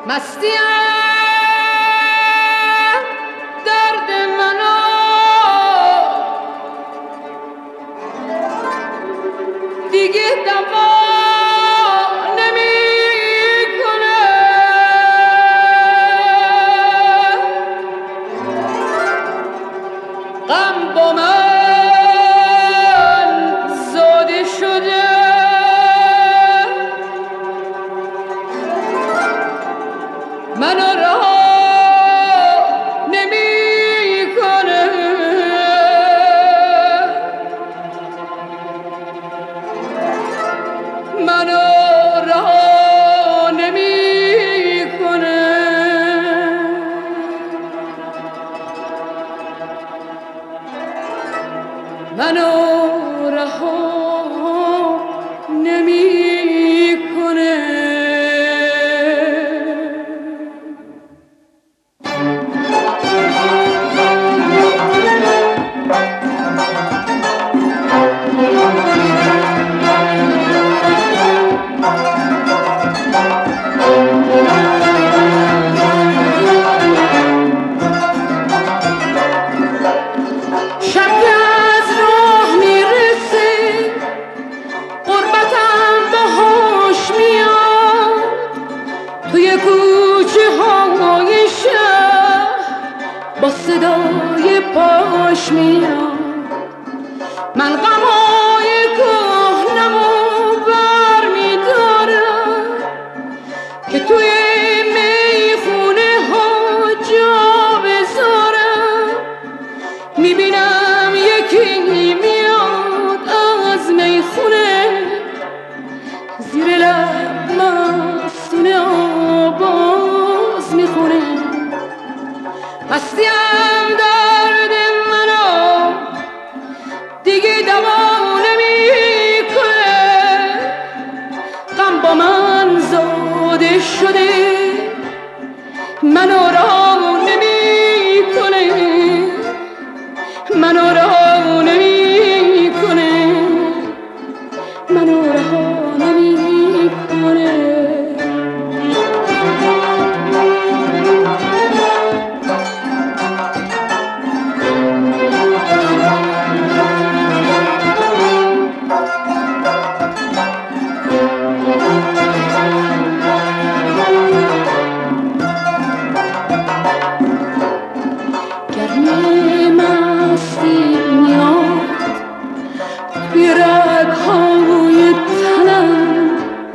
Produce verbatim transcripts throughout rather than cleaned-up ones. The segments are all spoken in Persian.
مستیم درد منو دیگه دوا نمیکنه. غم با من زاده شده، منو رها نمیکنه. منو رها نمیکنه. منو رها نمیکنه. با صدای پاش میاد، من غمای کهنمو بر میدارم که توی میخونه ها جا بذارم. میبینم یکی میاد از میخونه، زیر لب مستونه آواز میخونه. مستیم درد منو دیگه دوا نمیکنه. غم با من زاده شده، منو رها نمیکنه. منو رها نمیکنه. منو رها نمیکنه. گرمی مستی میاد توی رگ‌های تنم،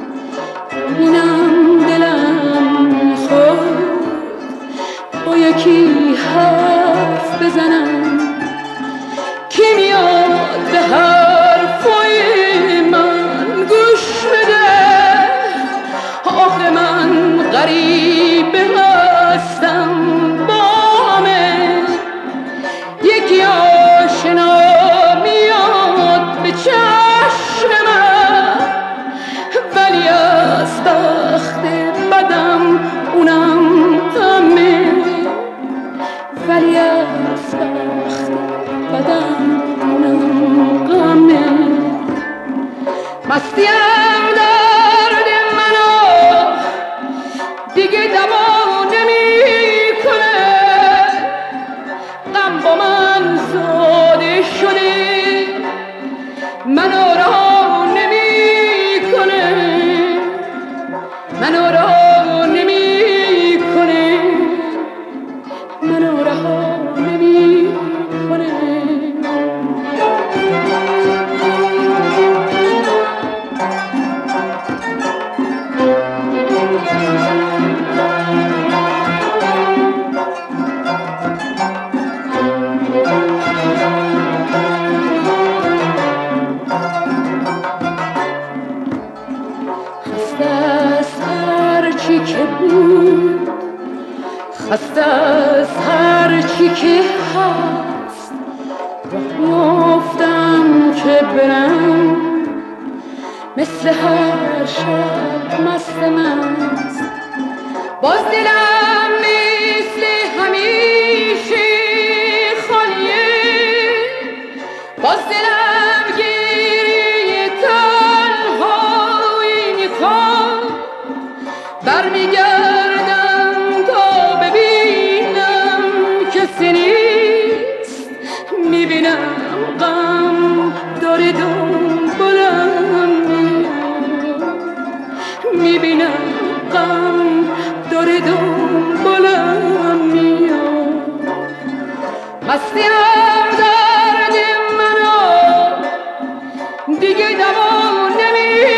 اینم دلم میخواد با یکی حرف بزنم. کی میاد به حرفای من گوش بده؟ آخه من غریبه هستم، یکی آشنا میاد به چشم من، ولی از بخت بدم اونم غمه. ولی از بخت بدم اونم غمه. مستیم درد منو دیگه دوا نمیکنه. غم با من زاده شده، منو رها نمیکنه. منو رها نمیکنه. منو رها نمیکنه. خسته از هر چی که هست، راه میافتم که برم مثل هر شب مست مست. باز دلم مثل همیشه خالیه، باز دلم گیری تنهایی میخواد. برمیگردم میبینم غم داره دنبالم میاد، مستیم درد منو دیگه دوام نمیاد.